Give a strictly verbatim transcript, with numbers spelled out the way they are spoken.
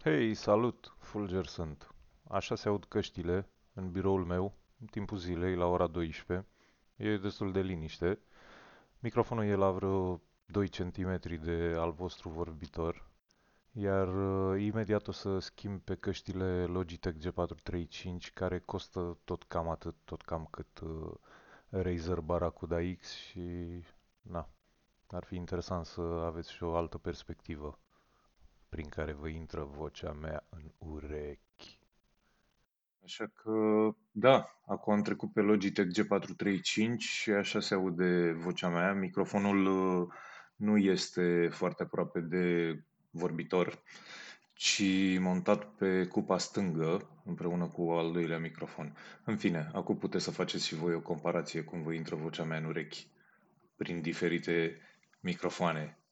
Hei, salut! Fulger sunt. Așa se aud căștile în biroul meu, în timpul zilei, la ora douăsprezece. E destul de liniște. Microfonul e la vreo doi centimetri de al vostru vorbitor, iar uh, imediat o să schimb pe căștile Logitech G patru trei cinci, care costă tot cam atât, tot cam cât uh, Razer Barracuda X și... na, ar fi interesant să aveți și o altă perspectivă prin care vă intră vocea mea în urechi. Așa că, da, acum am trecut pe Logitech G patru trei cinci și așa se aude vocea mea. Microfonul uh, nu este foarte aproape de vorbitor, ci montat pe cupa stângă împreună cu al doilea microfon. În fine, acum puteți să faceți și voi o comparație cum vă intră vocea mea în urechi prin diferite microfoane.